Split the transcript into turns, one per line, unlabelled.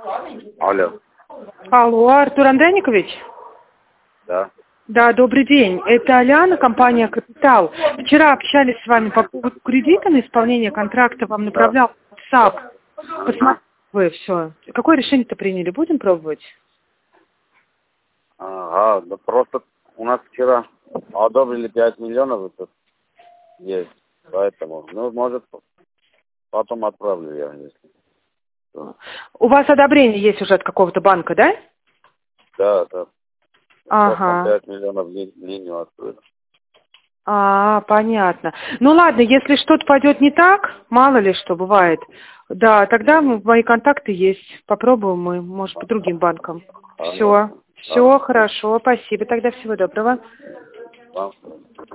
Алло.
Алло, Артур Андроникович?
Да.
Да, добрый день. Это Аляна, компания «Капитал». Вчера общались с вами по поводу кредита на исполнение контракта. Вам направлял WhatsApp. Посмотрите вы все. Какое решение-то приняли? Будем пробовать?
Ага, да просто у нас вчера одобрили 5 миллионов, это есть. Поэтому, ну, может, потом отправлю я, если.
У вас одобрение есть уже от какого-то банка, да?
Да, да.
Ага.
5 миллионов линию открыли.
Понятно. Ну ладно, если что-то пойдет не так, мало ли что бывает, да, тогда мои контакты есть. Попробуем мы, может, по другим банкам. Все, хорошо, спасибо. Тогда всего доброго.